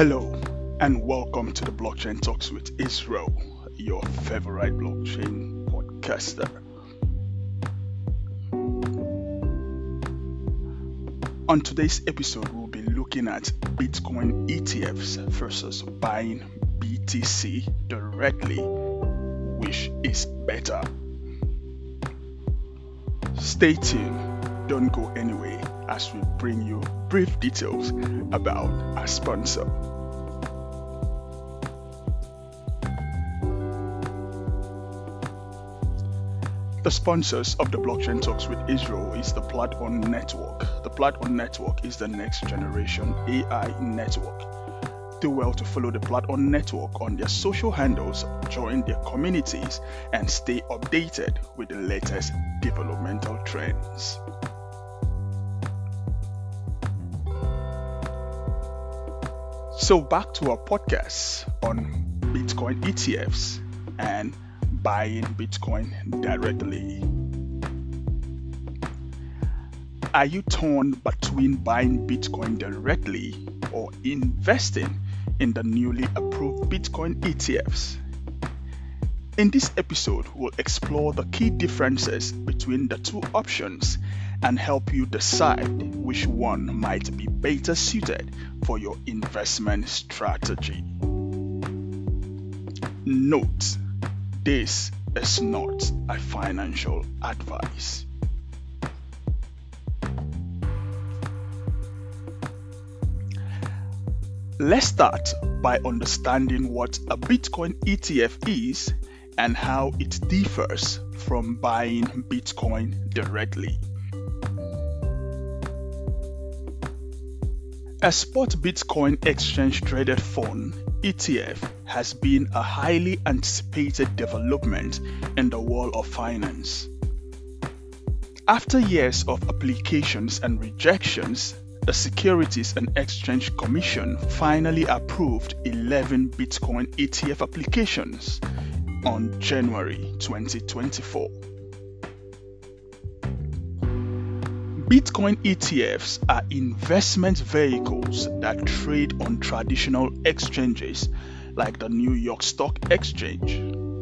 Hello and welcome to the Blockchain Talks with Israel, your favorite blockchain podcaster. On today's episode, we'll be looking at Bitcoin ETFs versus buying BTC directly, which is better. Stay tuned, don't go anywhere as we bring you brief details about our sponsor. The sponsors of the Blockchain Talks with Israel is the Platon Network. The Platon Network is the next generation AI network. Do well to follow the Platon Network on their social handles, join their communities, and stay updated with the latest developmental trends. So back to our podcast on Bitcoin ETFs and buying Bitcoin directly. Are you torn between buying Bitcoin directly or investing in the newly approved Bitcoin ETFs? In this episode, we'll explore the key differences between the two options and help you decide which one might be better suited for your investment strategy. Note: this is not a financial advice. Let's start by understanding what a Bitcoin ETF is and how it differs from buying Bitcoin directly. A spot Bitcoin exchange traded fund ETF has been a highly anticipated development in the world of finance. After years of applications and rejections, the Securities and Exchange Commission finally approved 11 Bitcoin ETF applications on January 2024. Bitcoin ETFs are investment vehicles that trade on traditional exchanges like the New York Stock Exchange.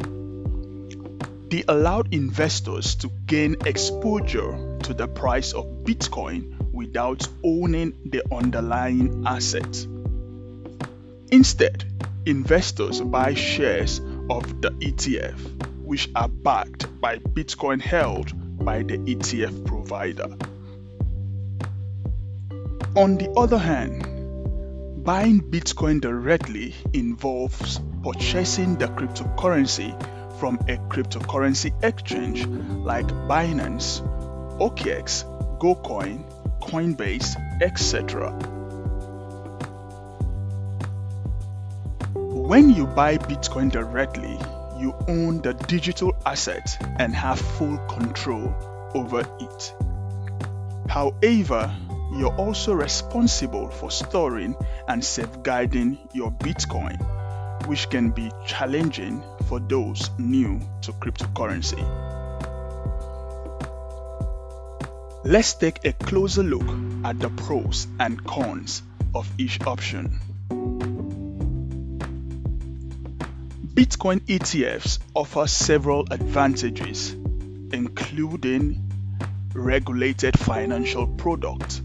They allowed investors to gain exposure to the price of Bitcoin without owning the underlying asset. Instead, investors buy shares of the ETF, which are backed by Bitcoin held by the ETF provider. On the other hand, buying Bitcoin directly involves purchasing the cryptocurrency from a cryptocurrency exchange like Binance, OKX, GoCoin, Coinbase, etc. When you buy Bitcoin directly, you own the digital asset and have full control over it. However, you're also responsible for storing and safeguarding your Bitcoin, which can be challenging for those new to cryptocurrency. Let's take a closer look at the pros and cons of each option. Bitcoin ETFs offer several advantages, including regulated financial products.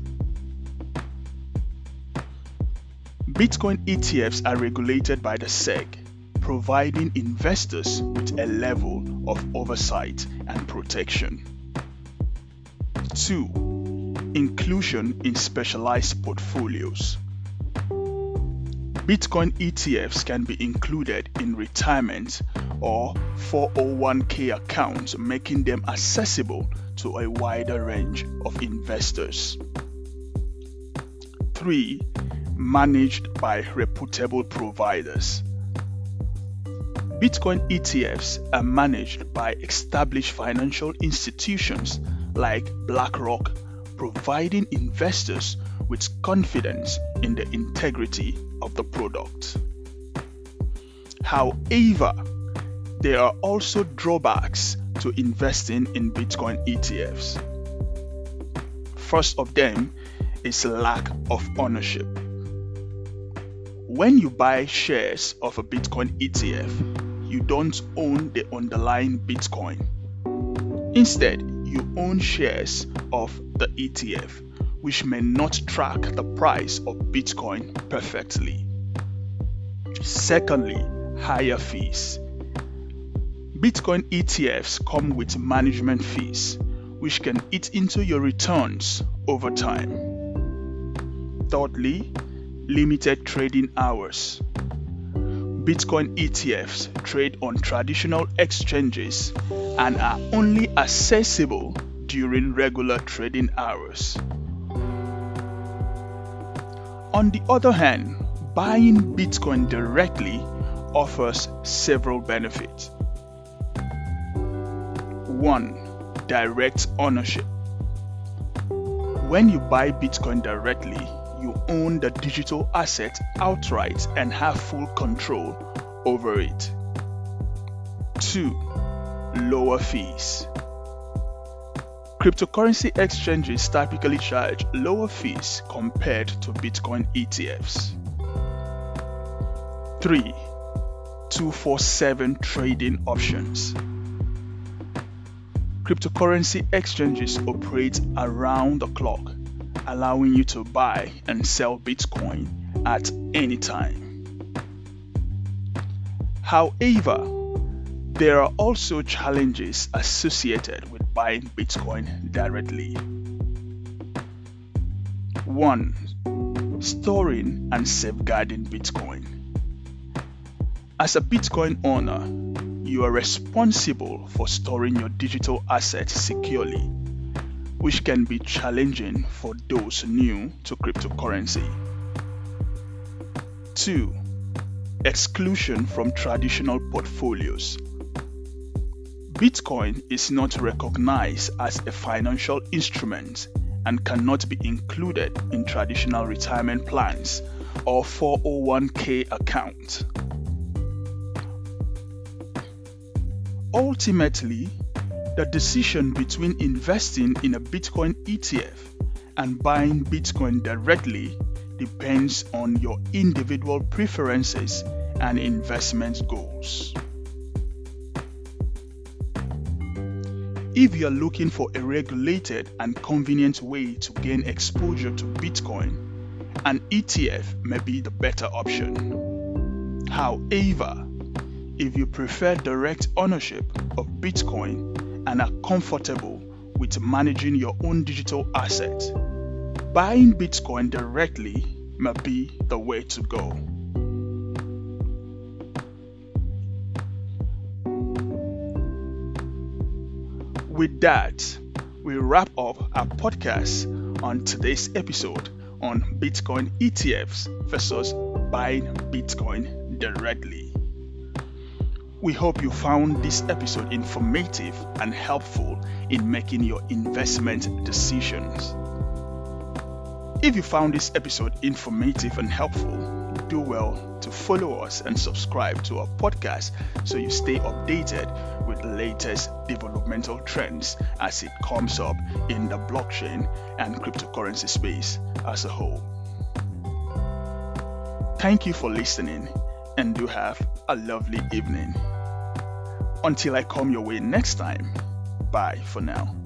Bitcoin ETFs are regulated by the SEC, providing investors with a level of oversight and protection. 2. Inclusion in specialized portfolios. Bitcoin ETFs can be included in retirement or 401k accounts, making them accessible to a wider range of investors. 3. Managed by reputable providers. Bitcoin ETFs are managed by established financial institutions like BlackRock, providing investors with confidence in the integrity of the product. However, there are also drawbacks to investing in Bitcoin ETFs. First of them is lack of ownership. When you buy shares of a Bitcoin ETF, you don't own the underlying Bitcoin. Instead, you own shares of the ETF, which may not track the price of Bitcoin perfectly. Secondly, higher fees. Bitcoin ETFs come with management fees, which can eat into your returns over time. Thirdly, limited trading hours. Bitcoin ETFs trade on traditional exchanges and are only accessible during regular trading hours. On the other hand, buying Bitcoin directly offers several benefits. 1. Direct ownership. When you buy Bitcoin directly, you own the digital asset outright and have full control over it. 2. Lower fees. Cryptocurrency exchanges typically charge lower fees compared to Bitcoin ETFs. 3. 24/7 trading options. Cryptocurrency exchanges operate around the clock, allowing you to buy and sell Bitcoin at any time. However, there are also challenges associated with buying Bitcoin directly. 1. Storing and safeguarding Bitcoin. As a Bitcoin owner, you are responsible for storing your digital assets securely, which can be challenging for those new to cryptocurrency. 2. Exclusion from traditional portfolios. Bitcoin is not recognized as a financial instrument and cannot be included in traditional retirement plans or 401k accounts. Ultimately, the decision between investing in a Bitcoin ETF and buying Bitcoin directly depends on your individual preferences and investment goals. If you are looking for a regulated and convenient way to gain exposure to Bitcoin, an ETF may be the better option. However, if you prefer direct ownership of Bitcoin and are comfortable with managing your own digital asset, buying Bitcoin directly may be the way to go. With that, we wrap up our podcast on today's episode on Bitcoin ETFs versus buying Bitcoin directly. We hope you found this episode informative and helpful in making your investment decisions. If you found this episode informative and helpful, do well to follow us and subscribe to our podcast so you stay updated with the latest developmental trends as it comes up in the blockchain and cryptocurrency space as a whole. Thank you for listening and do have a lovely evening. Until I come your way next time, bye for now.